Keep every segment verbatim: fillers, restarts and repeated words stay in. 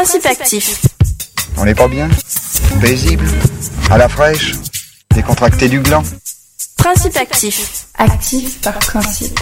Principe actif. On n'est pas bien? Paisible? À la fraîche? Décontracté du gland? Principe actif. Actif par principe.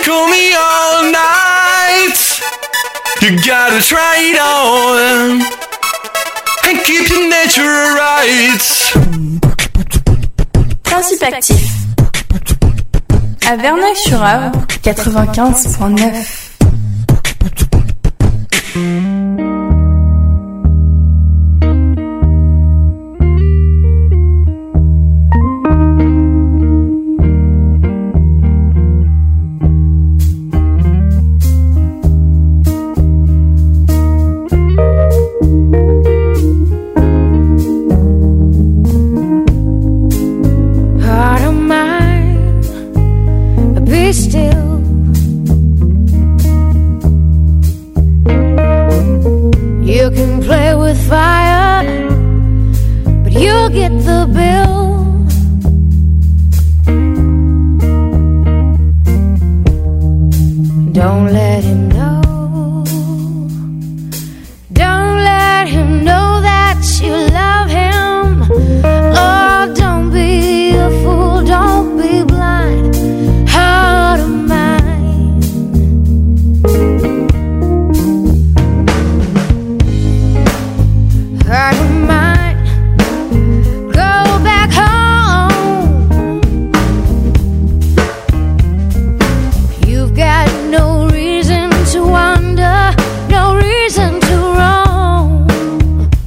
tickle me all night. You gotta try it on and keep your nature right. Principe actif. À Verneuil-sur-Avre, quatre-vingt-quinze point neuf. No reason to wonder, no reason to wrong.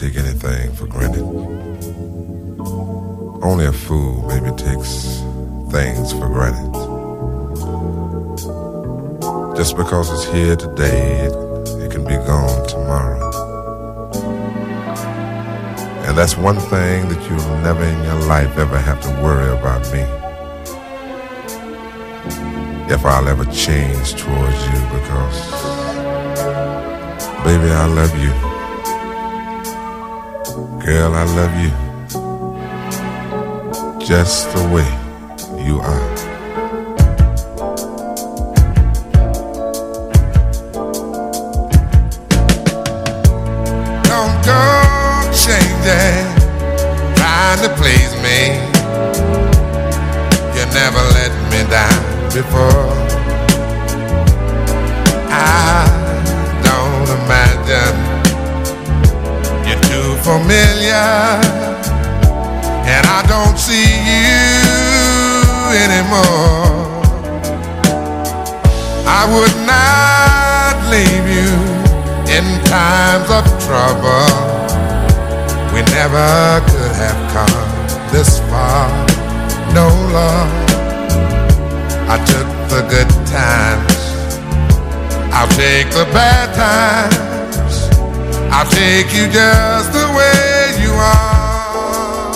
take anything for granted. Only a fool maybe takes things for granted. Just because it's here today, it, it can be gone tomorrow. And that's one thing that you'll never in your life ever have to worry about me. If I'll ever change towards you, because baby, I love you. Girl, I love you just the way you are. Don't go changing, trying to please me. You never let me down before. I don't imagine you're too familiar, and I don't see you anymore. I would not leave you in times of trouble. We never could have come this far. No love, I took the good times, I'll take the bad times, I'll take you just the way you are.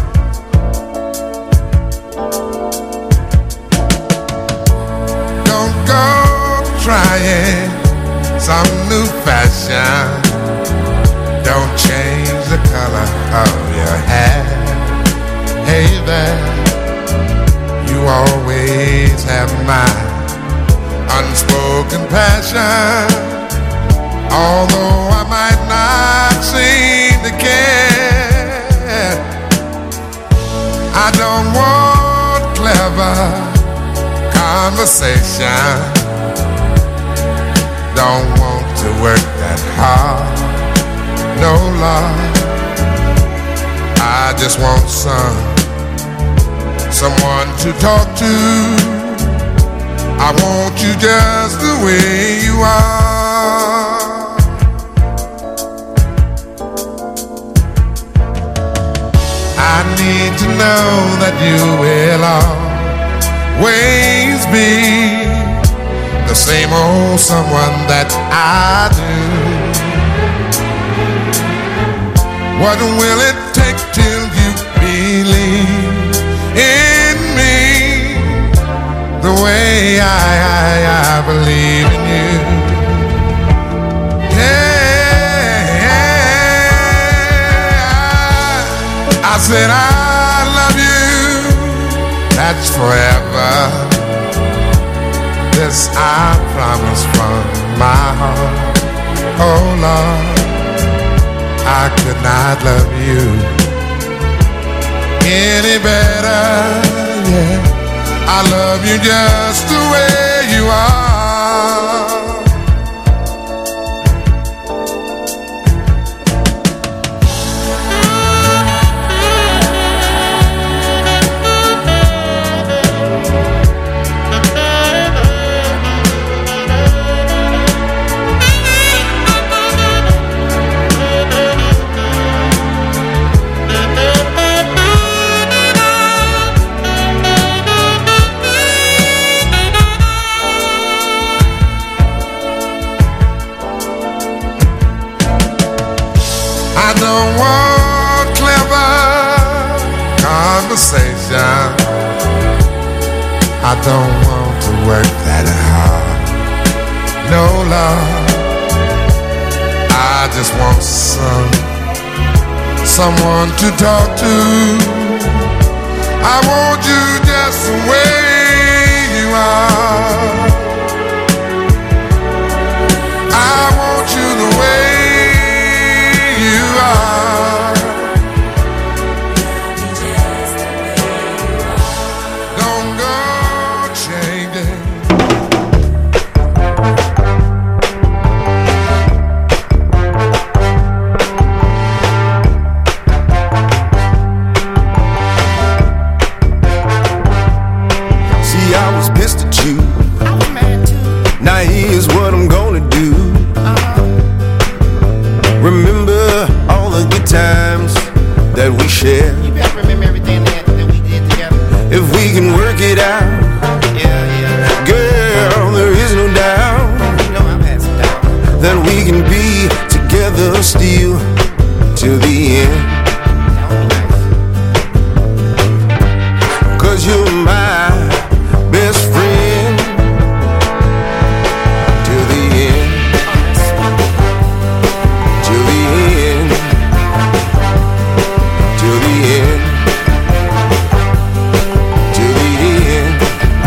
Don't go trying some new fashion. Don't change the color of your hair. Hey there, you always have my unspoken passion. Although I might not seem to care, I don't want clever conversation. Don't want to work that hard. No love, I just want some someone to talk to. I want you just the way you are. I need to know that you will always be the same old someone that I do. What will it take till you believe in me the way I, I, I believe in you? Yeah, I said I love you, that's forever. This I promise from my heart. Oh Lord, I could not love you any better, yeah. I love you just the way you are. I don't want clever conversation. I don't want to work that hard. No love, I just want some someone to talk to. I want you just the way you are. I want you the way you are. Don't go changing. remember everything that, that we did together. If we can work it out, Yeah, yeah. girl, there is no doubt You know I've had some doubt. that we can be together still till the end. That would be nice. Cause you're my best friend till the end. Till the end. Till the end. Till the end.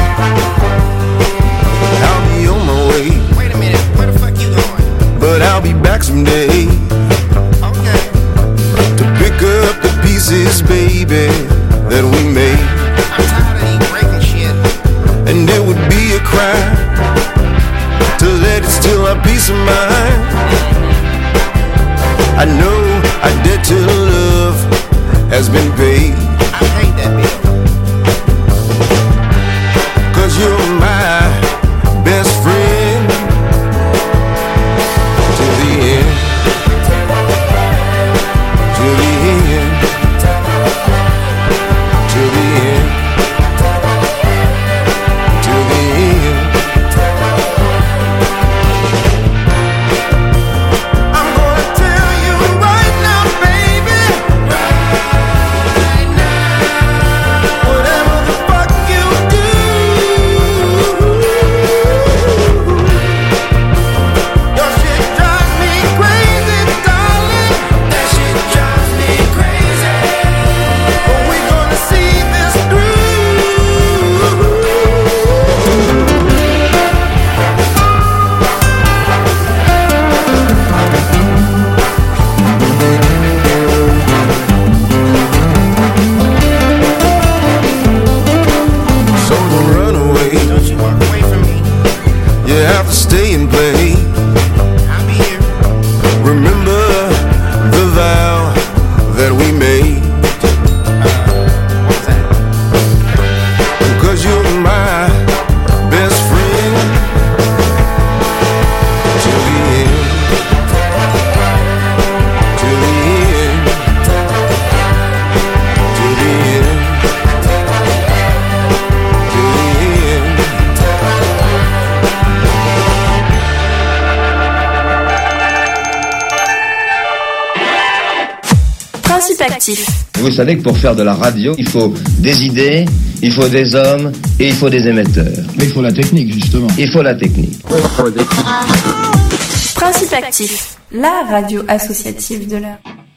I'll be on my way, Wait a minute, where the fuck you going? but I'll be back someday Okay. to pick up the pieces, baby, that we made. I'm tired of you breaking shit. And it would be a crime to let it steal our peace of mind. I know our debt to love has been paid. I paid that bill. Cause you're my best friend till the end. Till the end. Till the end. Till the end. I'm gonna tell you right now, baby. Right now. Whatever the fuck you do, your shit drives me crazy, darling. That shit drives me crazy. But we gonna see this through. So don't run away. Don't you walk away from me. You have to stay and play. I'll be here. Remember the vow that we made. What was that? Cause you're my best friend till the end. Till the end. Till the end. Till the end. Principe actif. Vous savez que pour faire de la radio, il faut des idées, il faut des hommes et il faut des émetteurs. Mais il faut la technique, justement. Il faut la technique. Principe actif. La radio associative de l'heure.